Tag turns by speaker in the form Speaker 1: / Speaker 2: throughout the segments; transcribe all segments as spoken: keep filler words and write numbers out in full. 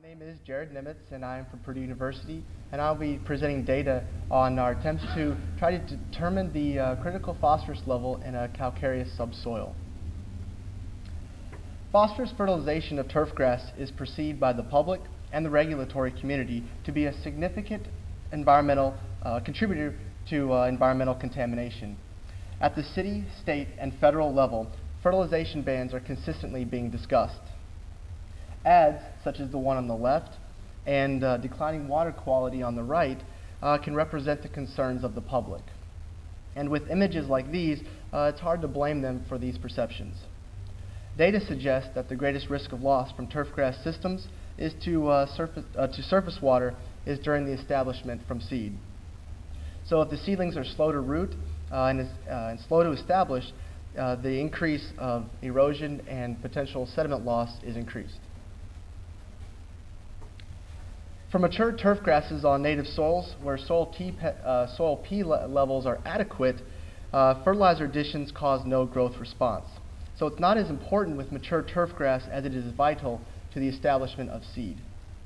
Speaker 1: name is Jared Nimitz, and I am from Purdue University, and I'll be presenting data on our attempts to try to determine the uh, critical phosphorus level in a calcareous subsoil. Phosphorus fertilization of turfgrass is perceived by the public and the regulatory community to be a significant environmental uh, contributor to uh, environmental contamination. At the city, state, and federal level, fertilization bans are consistently being discussed. Ads, such as the one on the left, and uh, declining water quality on the right, uh, can represent the concerns of the public. And with images like these, uh, it's hard to blame them for these perceptions. Data suggests that the greatest risk of loss from turfgrass systems is to, uh, surface, uh, to surface water is during the establishment from seed. So if the seedlings are slow to root uh, and, is, uh, and slow to establish, uh, the increase of erosion and potential sediment loss is increased. For mature turf grasses on native soils where soil, T, uh, soil P le levels are adequate, uh, fertilizer additions cause no growth response. So it's not as important with mature turf grass as it is vital to the establishment of seed.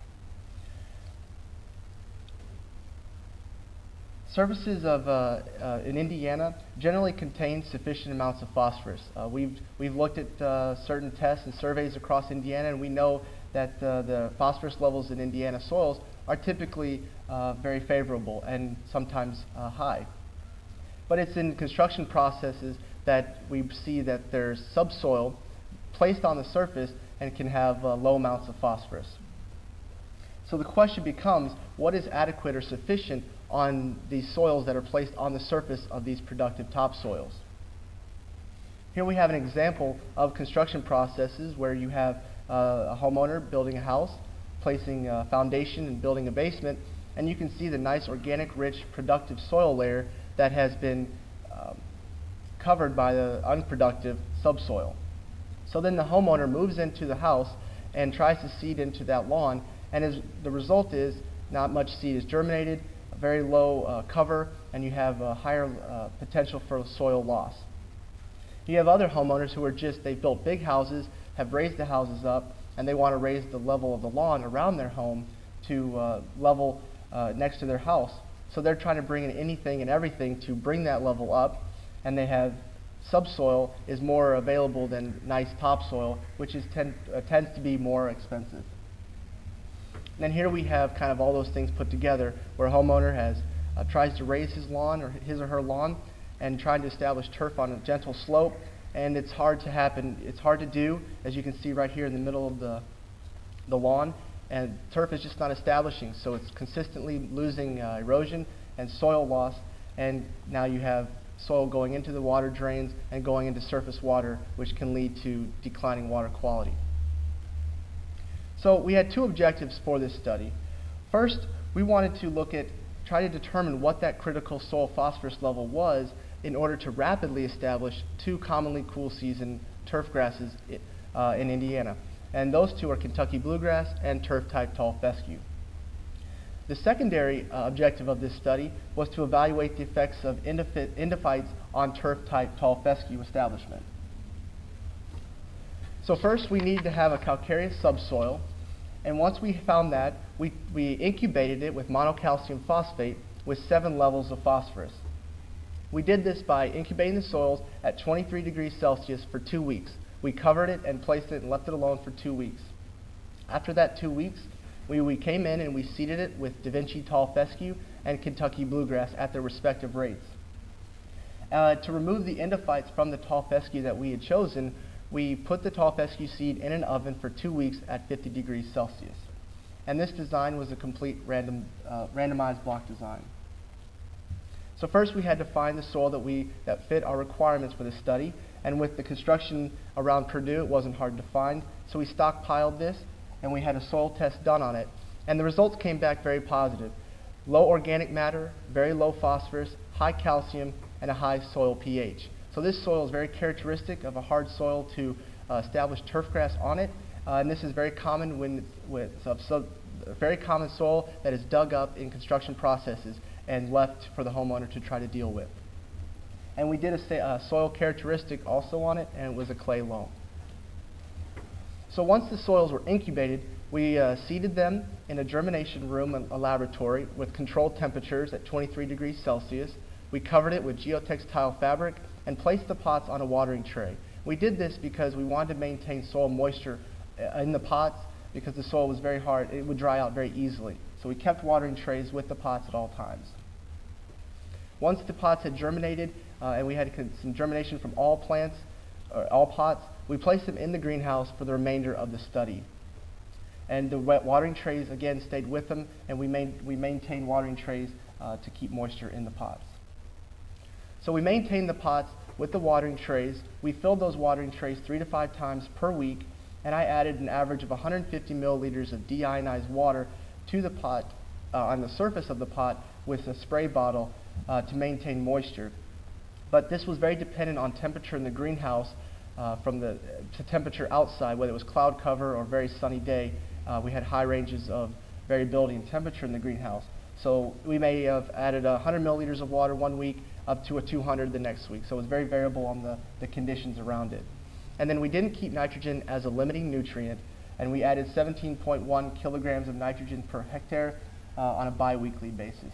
Speaker 1: Surfaces of, uh, uh, in Indiana generally contain sufficient amounts of phosphorus. Uh, we've, we've looked at uh, certain tests and surveys across Indiana, and we know that uh, the phosphorus levels in Indiana soils are typically uh, very favorable and sometimes uh, high. But it's in construction processes that we see that there's subsoil placed on the surface and can have uh, low amounts of phosphorus. So the question becomes, what is adequate or sufficient on these soils that are placed on the surface of these productive topsoils? Here we have an example of construction processes where you have uh, a homeowner building a house, placing a foundation and building a basement, and you can see the nice organic, rich, productive soil layer that has been um, covered by the unproductive subsoil. So then the homeowner moves into the house and tries to seed into that lawn, and as the result is not much seed is germinated, a very low uh, cover, and you have a higher uh, potential for soil loss. You have other homeowners who are just, they've built big houses, have raised the houses up, and they want to raise the level of the lawn around their home to uh, level uh, next to their house. So they're trying to bring in anything and everything to bring that level up, and they have subsoil is more available than nice topsoil, which is tend, uh, tends to be more expensive. And then here we have kind of all those things put together where a homeowner has uh, tries to raise his lawn or his or her lawn and trying to establish turf on a gentle slope, and it's hard to happen. It's hard to do, as you can see right here in the middle of the the lawn, and turf is just not establishing, so it's consistently losing uh, erosion and soil loss, and now you have soil going into the water drains and going into surface water, which can lead to declining water quality. So we had two objectives for this study. First, we wanted to look at, try to determine what that critical soil phosphorus level was in order to rapidly establish two commonly cool season turf grasses uh, in Indiana. And those two are Kentucky bluegrass and turf-type tall fescue. The secondary uh, objective of this study was to evaluate the effects of endophytes on turf-type tall fescue establishment. So first we needed to have a calcareous subsoil, and once we found that, we, we incubated it with monocalcium phosphate with seven levels of phosphorus. We did this by incubating the soils at twenty-three degrees Celsius for two weeks. We covered it and placed it and left it alone for two weeks. After that two weeks, we, we came in and we seeded it with Da Vinci tall fescue and Kentucky bluegrass at their respective rates. Uh, to remove the endophytes from the tall fescue that we had chosen, we put the tall fescue seed in an oven for two weeks at fifty degrees Celsius. And this design was a complete random, uh, randomized block design. So first we had to find the soil that, we, that fit our requirements for the study, and with the construction around Purdue it wasn't hard to find, so we stockpiled this and we had a soil test done on it, and the results came back very positive. Low organic matter, very low phosphorus, high calcium, and a high soil pH. So this soil is very characteristic of a hard soil to uh, establish turfgrass on it, uh, and this is very common when with uh, so very common soil that is dug up in construction processes and left for the homeowner to try to deal with. And we did a uh, soil characteristic also on it, and it was a clay loam. So once the soils were incubated, We uh, seeded them in a germination room, a, a laboratory, with controlled temperatures at twenty-three degrees Celsius. We covered it with geotextile fabric and placed the pots on a watering tray. We did this because we wanted to maintain soil moisture uh, in the pots, because the soil was very hard. It would dry out very easily. So we kept watering trays with the pots at all times. Once the pots had germinated, uh, and we had some germination from all plants, or all pots, we placed them in the greenhouse for the remainder of the study. And the wet watering trays again stayed with them, and we, main, we maintained watering trays uh, to keep moisture in the pots. So we maintained the pots with the watering trays. We filled those watering trays three to five times per week, and I added an average of one hundred fifty milliliters of deionized water to the pot, uh, on the surface of the pot, with a spray bottle uh, to maintain moisture. But this was very dependent on temperature in the greenhouse, uh, from the to temperature outside, whether it was cloud cover or very sunny day. Uh, we had high ranges of variability in temperature in the greenhouse. So we may have added one hundred milliliters of water one week up to a two hundred the next week. So it was very variable on the, the conditions around it. And then we didn't keep nitrogen as a limiting nutrient, and we added seventeen point one kilograms of nitrogen per hectare uh, on a biweekly basis.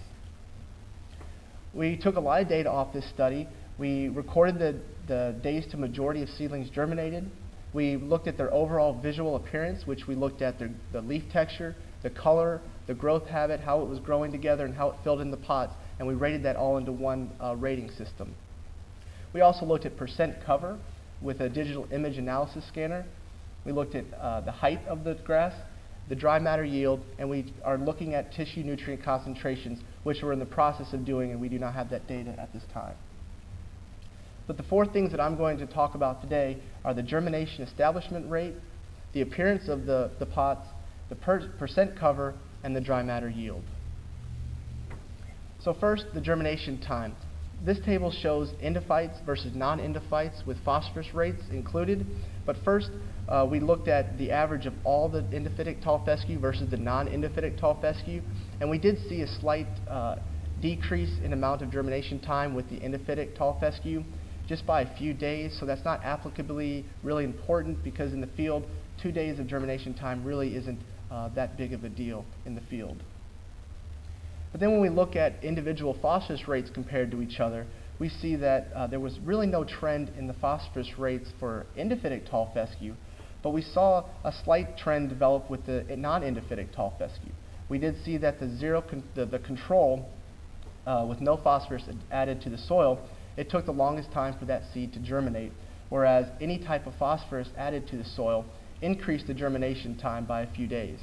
Speaker 1: We took a lot of data off this study. We recorded the, the days to majority of seedlings germinated. We looked at their overall visual appearance, which we looked at their, the leaf texture, the color, the growth habit, how it was growing together, and how it filled in the pots, and we rated that all into one uh, rating system. We also looked at percent cover with a digital image analysis scanner. We looked at uh, the height of the grass, the dry matter yield, and we are looking at tissue nutrient concentrations, which we're in the process of doing, and we do not have that data at this time. But the four things that I'm going to talk about today are the germination establishment rate, the appearance of the, the pots, the per percent cover, and the dry matter yield. So first, the germination time. This table shows endophytes versus non-endophytes with phosphorus rates included. But first, uh, we looked at the average of all the endophytic tall fescue versus the non-endophytic tall fescue, and we did see a slight uh, decrease in amount of germination time with the endophytic tall fescue, just by a few days. So that's not applicably really important, because in the field, two days of germination time really isn't uh, that big of a deal in the field. But then when we look at individual phosphorus rates compared to each other, we see that uh, there was really no trend in the phosphorus rates for endophytic tall fescue, but we saw a slight trend develop with the non-endophytic tall fescue. We did see that the zero con the, the control uh, with no phosphorus added to the soil, it took the longest time for that seed to germinate, whereas any type of phosphorus added to the soil increased the germination time by a few days.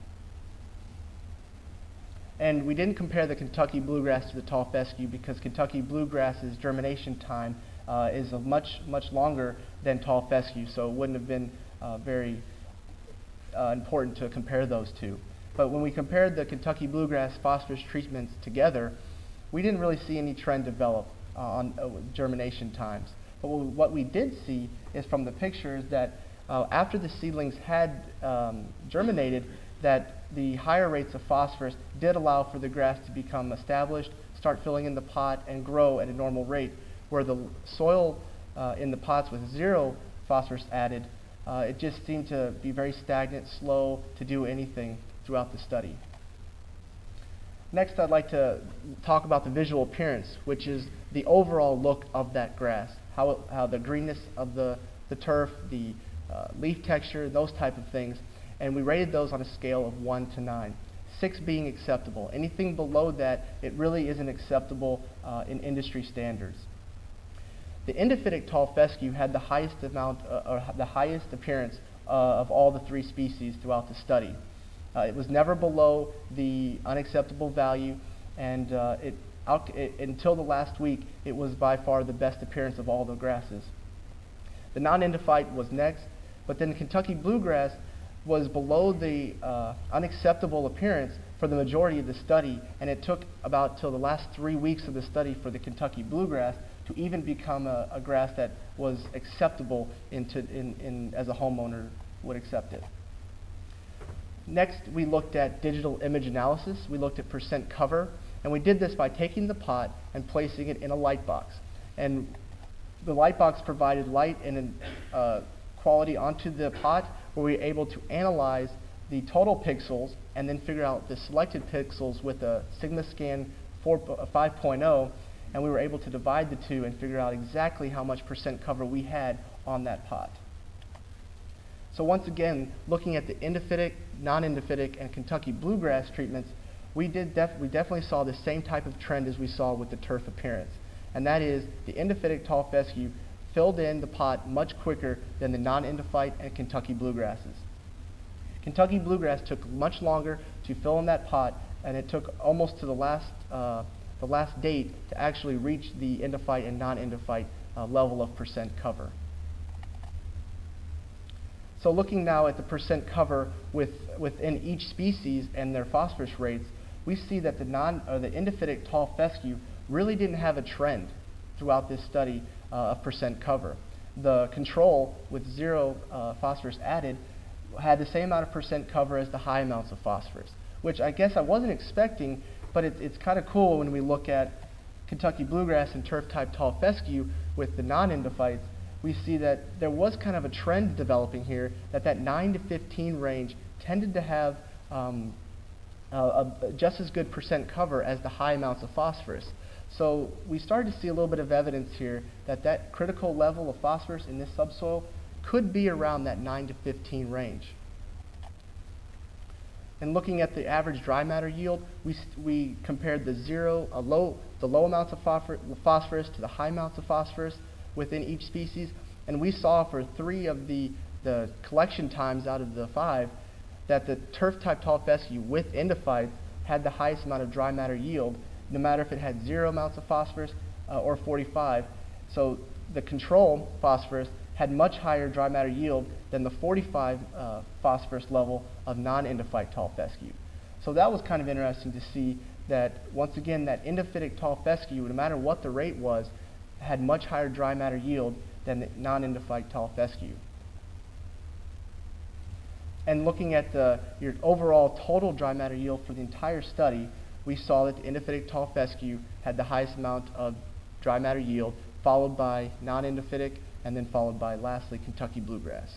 Speaker 1: And we didn't compare the Kentucky bluegrass to the tall fescue, because Kentucky bluegrass's germination time uh, is a much, much longer than tall fescue, so it wouldn't have been uh, very uh, important to compare those two. But when we compared the Kentucky bluegrass phosphorus treatments together, we didn't really see any trend develop uh, on uh, germination times. But what we did see is from the pictures that uh, after the seedlings had um, germinated, that the higher rates of phosphorus did allow for the grass to become established, start filling in the pot, and grow at a normal rate, where the soil uh, in the pots with zero phosphorus added, uh, it just seemed to be very stagnant, slow to do anything throughout the study. Next, I'd like to talk about the visual appearance, which is the overall look of that grass, how, it, how the greenness of the, the turf, the uh, leaf texture, those type of things. And we rated those on a scale of one to nine, six being acceptable. Anything below that, it really isn't acceptable uh, in industry standards. The endophytic tall fescue had the highest amount, uh, or the highest appearance uh, of all the three species throughout the study. Uh, it was never below the unacceptable value, and uh, it, out, it, until the last week, it was by far the best appearance of all the grasses. The non-endophyte was next, but then the Kentucky bluegrass was below the uh, unacceptable appearance for the majority of the study, and it took about till the last three weeks of the study for the Kentucky bluegrass to even become a, a grass that was acceptable into, in, in, as a homeowner would accept it. Next, we looked at digital image analysis. We looked at percent cover, and we did this by taking the pot and placing it in a light box. And the light box provided light and uh, quality onto the pot, where we were able to analyze the total pixels and then figure out the selected pixels with a SigmaScan five point oh, and we were able to divide the two and figure out exactly how much percent cover we had on that pot. So once again, looking at the endophytic, non-endophytic, and Kentucky bluegrass treatments, we, did def we definitely saw the same type of trend as we saw with the turf appearance. And that is the endophytic tall fescue filled in the pot much quicker than the non-endophyte and Kentucky bluegrasses. Kentucky bluegrass took much longer to fill in that pot, and it took almost to the last, uh, the last date to actually reach the endophyte and non-endophyte uh, level of percent cover. So looking now at the percent cover with, within each species and their phosphorus rates, we see that the, non, or the endophytic tall fescue really didn't have a trend throughout this study uh, of percent cover. The control with zero uh, phosphorus added had the same amount of percent cover as the high amounts of phosphorus, which I guess I wasn't expecting, but it, it's kind of cool when we look at Kentucky bluegrass and turf type tall fescue with the non-endophytes. We see that there was kind of a trend developing here that that nine to fifteen range tended to have um, uh, a, just as good percent cover as the high amounts of phosphorus. So we started to see a little bit of evidence here that that critical level of phosphorus in this subsoil could be around that nine to fifteen range. And looking at the average dry matter yield, we, we compared the zero, a low, the low amounts of phosphorus to the high amounts of phosphorus within each species, and we saw for three of the, the collection times out of the five that the turf type tall fescue with endophytes had the highest amount of dry matter yield, no matter if it had zero amounts of phosphorus uh, or forty-five. So the control phosphorus had much higher dry matter yield than the forty-five uh, phosphorus level of non-endophyte tall fescue. So that was kind of interesting to see that, once again, that endophytic tall fescue, no matter what the rate was, had much higher dry matter yield than the non-endophyte tall fescue. And looking at the, your overall total dry matter yield for the entire study, we saw that the endophytic tall fescue had the highest amount of dry matter yield, followed by non-endophytic, and then followed by, lastly, Kentucky bluegrass.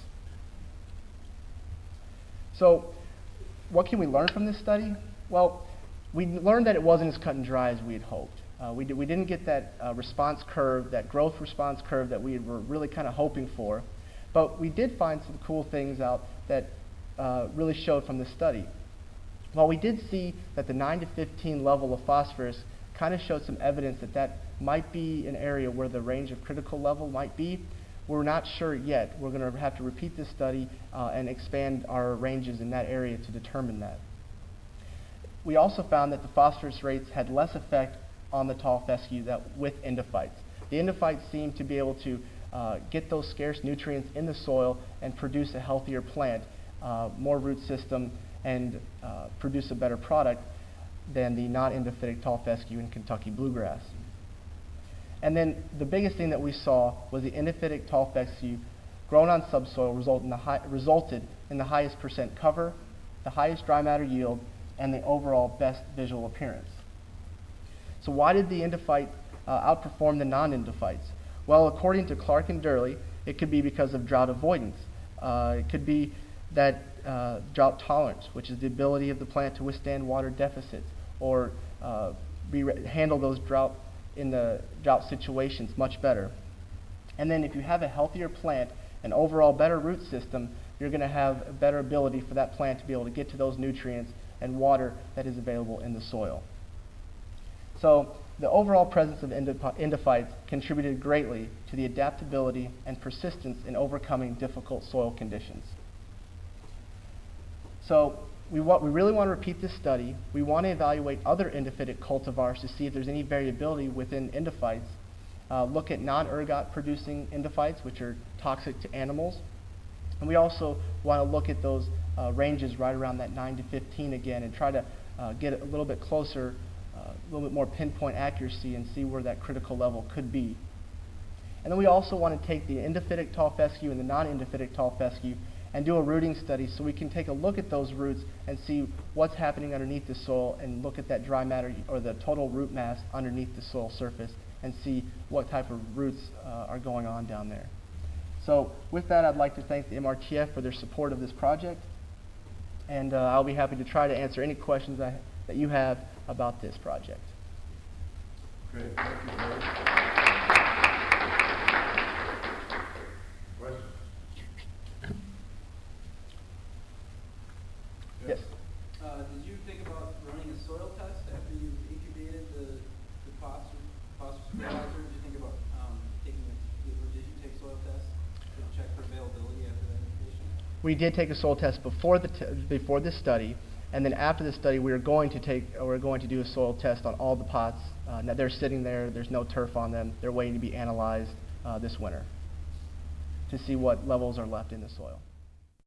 Speaker 1: So what can we learn from this study? Well, we learned that it wasn't as cut and dry as we had hoped. Uh, we, did, we didn't get that uh, response curve, that growth response curve that we were really kind of hoping for. But we did find some cool things out that uh, really showed from the study. While we did see that the nine to fifteen level of phosphorus kind of showed some evidence that that might be an area where the range of critical level might be, we're not sure yet. We're going to have to repeat this study uh, and expand our ranges in that area to determine that. We also found that the phosphorus rates had less effect on the tall fescue that with endophytes. The endophytes seem to be able to uh, get those scarce nutrients in the soil and produce a healthier plant, uh, more root system, and uh, produce a better product than the non-endophytic tall fescue and Kentucky bluegrass. And then the biggest thing that we saw was the endophytic tall fescue grown on subsoil result in the high, resulted in the highest percent cover, the highest dry matter yield, and the overall best visual appearance. So why did the endophyte uh, outperform the non-endophytes? Well, according to Clark and Durley, it could be because of drought avoidance. Uh, it could be that uh, drought tolerance, which is the ability of the plant to withstand water deficits or uh, be handle those drought in the drought situations much better. And then if you have a healthier plant, an overall better root system, you're going to have a better ability for that plant to be able to get to those nutrients and water that is available in the soil. So the overall presence of endophytes contributed greatly to the adaptability and persistence in overcoming difficult soil conditions. So we, wa we really want to repeat this study. We want to evaluate other endophytic cultivars to see if there's any variability within endophytes. Uh, look at non-ergot producing endophytes, which are toxic to animals. And we also want to look at those uh, ranges right around that nine to fifteen again and try to uh, get a little bit closer, uh, a little bit more pinpoint accuracy and see where that critical level could be. And then we also want to take the endophytic tall fescue and the non-endophytic tall fescue and do a rooting study so we can take a look at those roots and see what's happening underneath the soil and look at that dry matter or the total root mass underneath the soil surface and see what type of roots uh, are going on down there. So with that, I'd like to thank the M R T F for their support of this project. And uh, I'll be happy to try to answer any questions I, that you have about this project.
Speaker 2: Great, thank you, George. Questions?
Speaker 1: Yes.
Speaker 3: Uh, did you think about running a soil test after you incubated the, the phosphorus, phosphorus fertilizer? Did you think about um, taking a, or did you take soil tests to check for availability after that incubation?
Speaker 1: We did take a soil test before the t before this study, and then after the study, we are going to take uh, we're going to do a soil test on all the pots. Uh, now they're sitting there. There's no turf on them. They're waiting to be analyzed uh, this winter to see what levels are left in the soil.